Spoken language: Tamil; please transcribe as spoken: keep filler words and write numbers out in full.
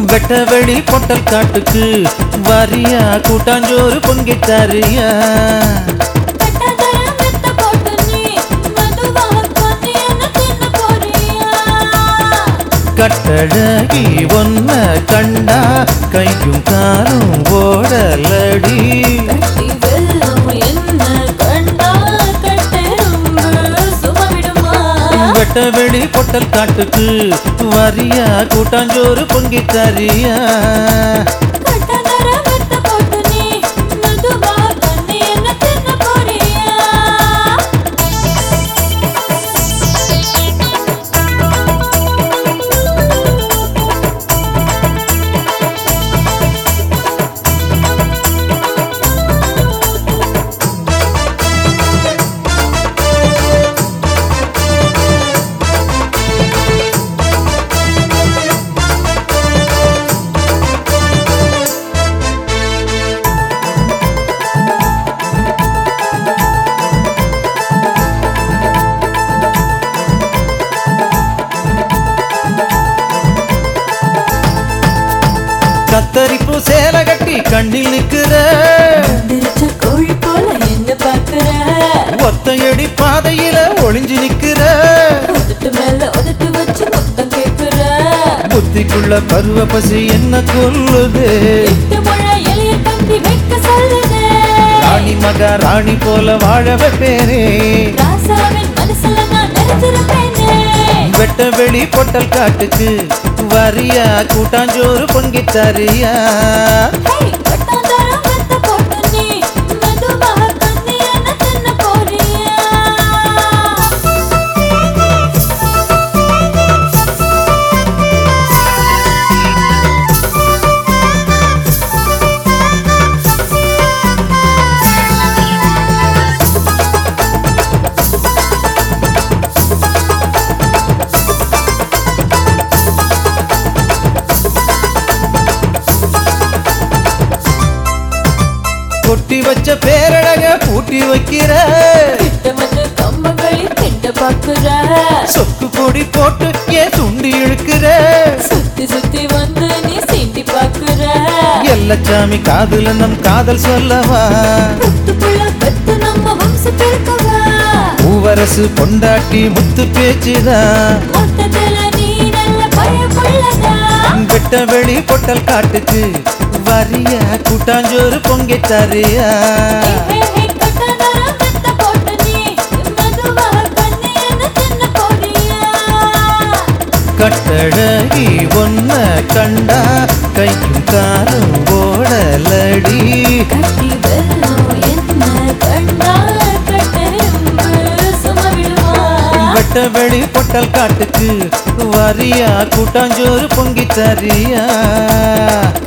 வெட்டவெளி பொட்டல் காட்டுக்கு வரியா கூட்டாஞ்சோறு பொங்கி தரியா கட்டழகி ஒன்ன கண்டா கையும் காலும் ஓடலடி வெட்டவெளி பொட்டல் காட்டுக்கு வரியா கூட்டாஞ்சோறு பொங்கி தரியா கத்தரிப்பு சேலை கட்டி கண்ணில் நிக்கிற கோழி போல என்ன பாக்குற ஒத்தையடி பாதையில ஒளிஞ்சு நிக்கிற உதட்டு மேல உதட்டு வச்சு மொத்தம் கேக்குற புத்திக்குள்ள பருவ பசி என்ன கொல்லுது எட்டு முழை எளிய கம்பி வைக்க சொல்லுது ராணி மக ராணி போல வாழ வைப்பேனே ராசாவின் மனசுல நான் நிறைஞ்சிருப்பேனே வெட்டவெளி பொட்டல் காட்டுக்கு வரியா கூட்டாஞ்சோறு பொங்கி தரியா கொட்டி வச்ச பேரழக பூட்டி வைக்கிற சொக்கு கொடி போட்டு ஏன் துண்டி இழுக்கிற சுத்தி சுத்தி வந்து நீ சீண்டி பாக்குற எல்லச்சாமி காதுல நம் காதல் சொல்லவா நம்ம வம்ச பெருக்கவா பூவரசு பொண்டாட்டி முத்து பேச்சுதான் மொத்தத்துல நீ நல்ல பயப்புள்ளதா வெட்டவெளி பொட்டல் காட்டுக்கு வரியா கூட்டாஞ்சோறு பொங்கி தரியா கட்டழகி ஒன்ன கண்டா கையும் காலும் ஓடலடி வெட்டவெளி பொட்டல் காட்டுக்கு வரியா கூட்டாஞ்சோறு பொங்கி தரியா